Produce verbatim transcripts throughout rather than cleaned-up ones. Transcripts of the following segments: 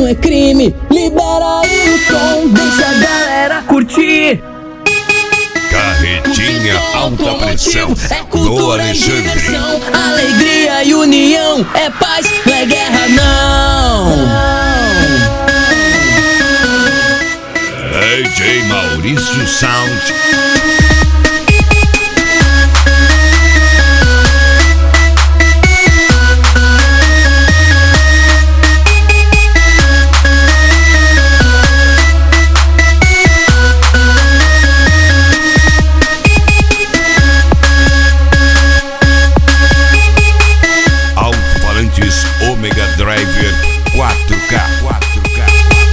não é crime. Libera aí o som, deixa a galera curtir. Carretinha alta pressão do Alexandre. Alegria e união, é paz, não é guerra não. D J Maurício Sound. Omega Driver quatro K, quatro K.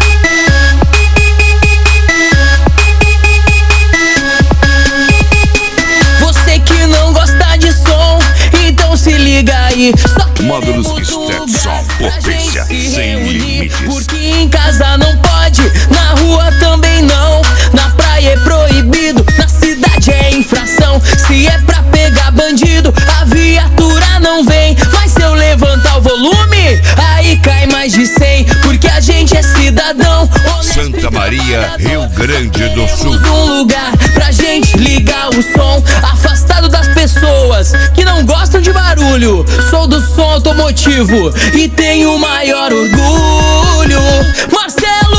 Você que não gosta de som, então se liga aí. Só Módulos Step Som, potência sem limites. Porque em casa não pode, na rua também não. Na praia é proibido, na cidade é infração. Se é pra pegar bandido, a viatura não vem. Mas se eu levantar o volume, aí cai mais de cem. Porque a gente é cidadão. Santa Maria, Rio Grande do Sul. Um lugar pra gente ligar o som, afastado das pessoas que não gostam de barulho. Sou do som automotivo e tenho o maior orgulho. Marcelo